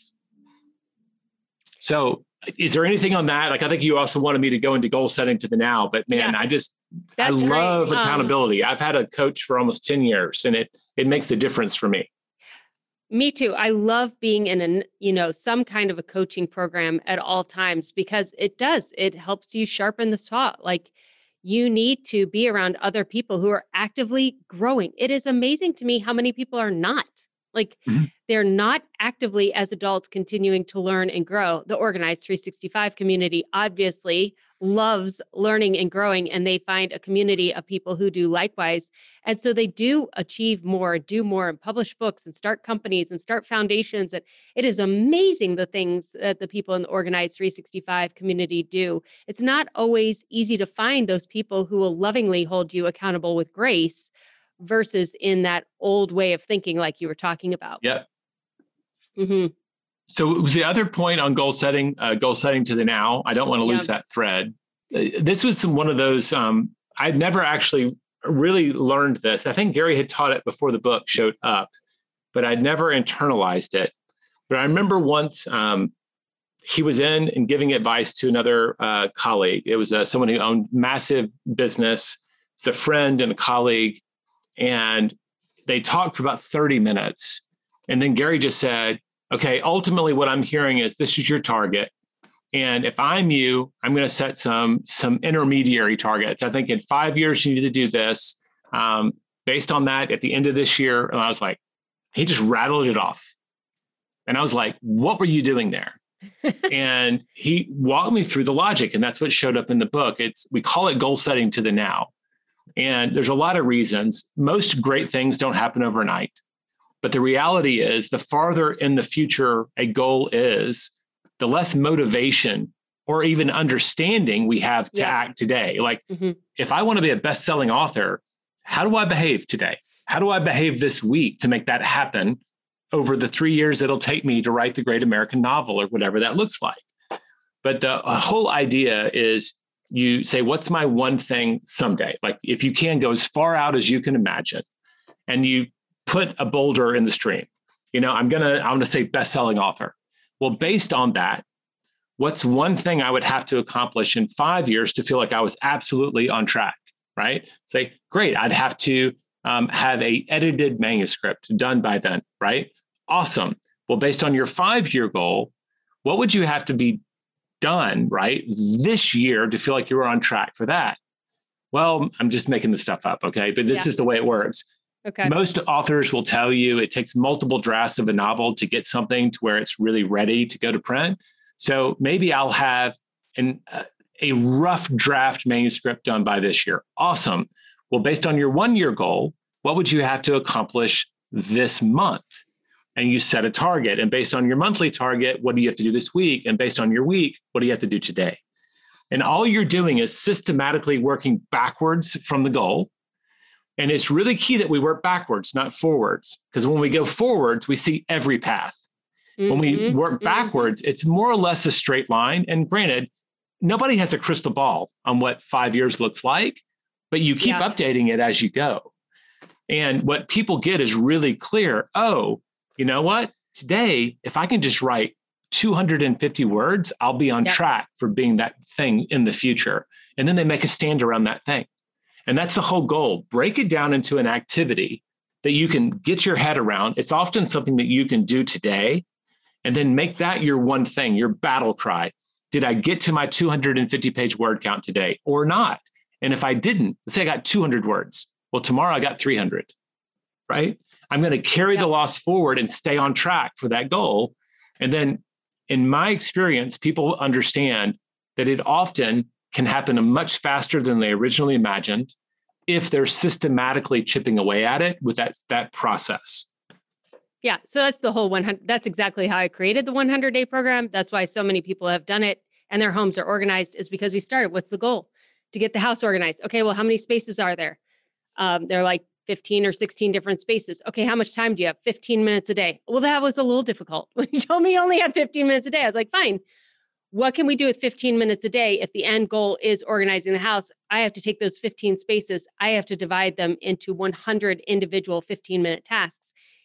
D: So is there anything on that? Like, I think you also wanted me to go into goal setting to the now, but man, yeah, I just, I love great. accountability. Um, I've had a coach for almost ten years and it, it makes the difference for me.
C: Me too. I love being in an, you know, some kind of a coaching program at all times because it does, it helps you sharpen the saw. Like, you need to be around other people who are actively growing. It is amazing to me how many people are not. Like, mm-hmm. they're not actively as adults continuing to learn and grow. The Organized three sixty-five community obviously loves learning and growing, and they find a community of people who do likewise. And so they do achieve more, do more, and publish books and start companies and start foundations. And it is amazing the things that the people in the Organized three sixty-five community do. It's not always easy to find those people who will lovingly hold you accountable with grace versus in that old way of thinking like you were talking about.
D: Yeah.
C: Mm-hmm.
D: So it was the other point on goal setting, uh, goal setting to the now. I don't want to lose yeah. that thread. Uh, this was some, one of those, um, I'd never actually really learned this. I think Gary had taught it before the book showed up, but I'd never internalized it. But I remember once um, he was in and giving advice to another uh, colleague. It was uh, someone who owned massive business. It's a friend and a colleague. And they talked for about thirty minutes. And then Gary just said, okay, ultimately what I'm hearing is this is your target. And if I'm you, I'm going to set some, some intermediary targets. I think in five years, you need to do this. Um, based on that, at the end of this year, and I was like, he just rattled it off. And I was like, what were you doing there? And he walked me through the logic. And that's what showed up in the book. It's, we call it goal setting to the now. And there's a lot of reasons. Most great things don't happen overnight. But the reality is the farther in the future a goal is, the less motivation or even understanding we have to yeah. act today. Like, mm-hmm. if I want to be a best-selling author, how do I behave today? How do I behave this week to make that happen over the three years it'll take me to write the great American novel or whatever that looks like? But the whole idea is you say, what's my one thing someday? Like, if you can go as far out as you can imagine, and you put a boulder in the stream, you know, I'm going to, I'm going to say best-selling author. Well, based on that, what's one thing I would have to accomplish in five years to feel like I was absolutely on track, right? Say, great, I'd have to um, have a edited manuscript done by then, right? Awesome. Well, based on your five-year goal, what would you have to be done, right, this year to feel like you were on track for that? Well, I'm just making this stuff up, okay? But this yeah. is the way it works. Okay. Most authors will tell you it takes multiple drafts of a novel to get something to where it's really ready to go to print. So maybe I'll have an, uh, a rough draft manuscript done by this year. Awesome. Well, based on your one-year goal, what would you have to accomplish this month? And you set a target. And based on your monthly target, what do you have to do this week? And based on your week, what do you have to do today? And all you're doing is systematically working backwards from the goal. And it's really key that we work backwards, not forwards, because when we go forwards, we see every path. Mm-hmm. When we work backwards, mm-hmm. it's more or less a straight line. And granted, nobody has a crystal ball on what five years looks like, but you keep yeah. updating it as you go. And what people get is really clear. Oh, you know what? Today, if I can just write two hundred fifty words, I'll be on yeah. track for being that thing in the future. And then they make a stand around that thing. And that's the whole goal. Break it down into an activity that you can get your head around. It's often something that you can do today, and then make that your one thing, your battle cry. Did I get to my two hundred fifty page word count today or not? And if I didn't, let's say I got two hundred words. Well, tomorrow I got three hundred, right? I'm going to carry yeah. the loss forward and stay on track for that goal. And then in my experience, people understand that it often can happen much faster than they originally imagined if they're systematically chipping away at it with that, that process.
C: Yeah. So that's the whole one hundred. That's exactly how I created the one hundred day program. That's why so many people have done it and their homes are organized, is because we started. What's the goal? To get the house organized. Okay. Well, how many spaces are there? Um, they're like fifteen or sixteen different spaces. Okay. How much time do you have? fifteen minutes a day. Well, that was a little difficult. When you told me you only had fifteen minutes a day, I was like, fine. What can we do with fifteen minutes a day? If the end goal is organizing the house, I have to take those fifteen spaces. I have to divide them into one hundred individual fifteen minute tasks.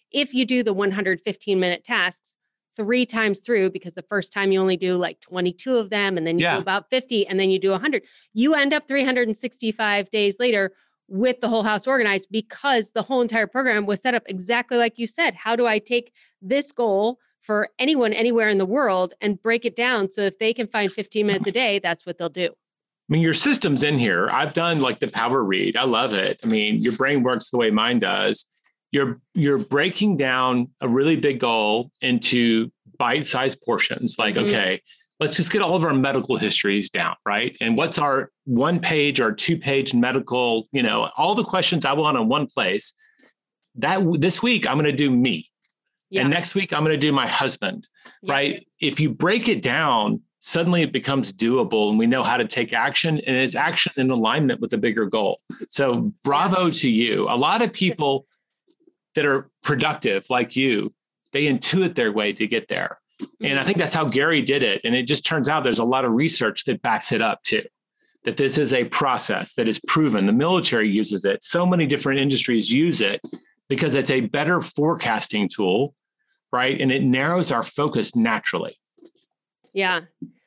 C: if you do the one hundred fifteen minute tasks three times through, because the first time you only do like twenty-two of them, and then you
D: Yeah.
C: do about fifty, and then you do one hundred, you end up three hundred sixty-five days later with the whole house organized, because the whole entire program was set up exactly like you said. How do I take this goal for anyone anywhere in the world and break it down so if they can find fifteen minutes a day, that's what they'll do?
D: I mean, your system's in here. I've done like the power read. I love it. I mean, your brain works the way mine does. You're you're breaking down a really big goal into bite-sized portions. Like, mm-hmm. okay, let's just get all of our medical histories down, right? And what's our one page or two page medical, you know, all the questions I want in one place. That this week, I'm going to do me. Yeah. And next week, I'm going to do my husband, yeah. right? If you break it down, suddenly it becomes doable and we know how to take action, and it's action in alignment with a bigger goal. So bravo yeah. to you. A lot of people that are productive like you, they intuit their way to get there. And I think that's how Gary did it. And it just turns out there's a lot of research that backs it up too, that this is a process that is proven. The military uses it. So many different industries use it because it's a better forecasting tool, right? And it narrows our focus naturally.
C: Yeah.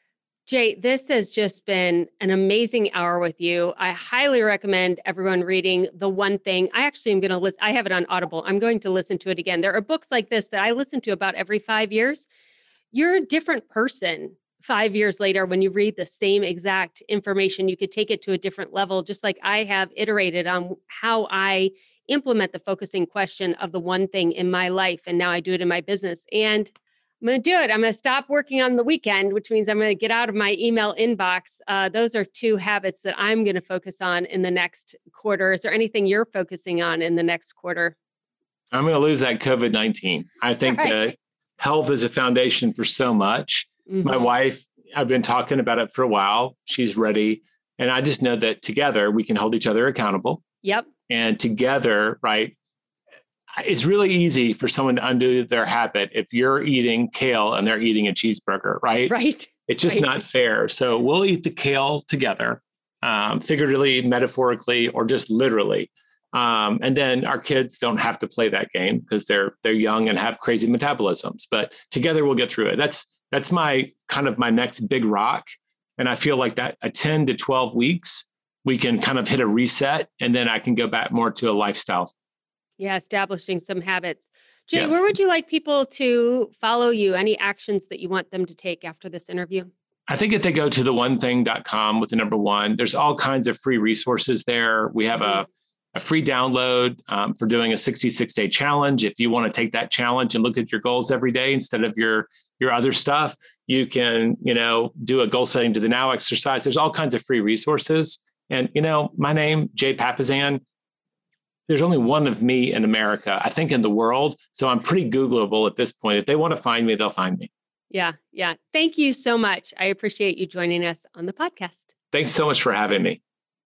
C: Jay, this has just been an amazing hour with you. I highly recommend everyone reading The One Thing. I actually am going to listen. I have it on Audible. I'm going to listen to it again. There are books like this that I listen to about every five years. You're a different person five years later when you read the same exact information. You could take it to a different level, just like I have iterated on how I implement the focusing question of the one thing in my life. And now I do it in my business. And I'm going to do it. I'm going to stop working on the weekend, which means I'm going to get out of my email inbox. Uh, those are two habits that I'm going to focus on in the next quarter. Is there anything you're focusing on in the next quarter?
D: I'm going to lose that COVID nineteen. I think right. that health is a foundation for so much. Mm-hmm. My wife, I've been talking about it for a while. She's ready. And I just know that together we can hold each other accountable.
C: Yep.
D: And together, right? It's really easy for someone to undo their habit if you're eating kale and they're eating a cheeseburger, right?
C: Right.
D: It's just
C: right.
D: not fair. So we'll eat the kale together, um, figuratively, metaphorically, or just literally. Um, and then our kids don't have to play that game because they're they're young and have crazy metabolisms. But together we'll get through it. That's that's my kind of my next big rock. And I feel like that at ten to twelve weeks, we can kind of hit a reset, and then I can go back more to a lifestyle.
C: Yeah, establishing some habits. Jay,
D: yeah.
C: where would you like people to follow you? Any actions that you want them to take after this interview?
D: I think if they go to the one thing dot com with the number one, there's all kinds of free resources there. We have mm-hmm. a, a free download um, for doing a sixty-six day challenge. If you want to take that challenge and look at your goals every day instead of your, your other stuff, you can, you know, do a goal setting to the now exercise. There's all kinds of free resources. And, you know, my name, Jay Papasan, there's only one of me in America, I think in the world. So I'm pretty Googleable at this point. If they want to find me, they'll find me.
C: Yeah. Yeah. Thank you so much. I appreciate you joining us on the podcast.
D: Thanks so much for having me.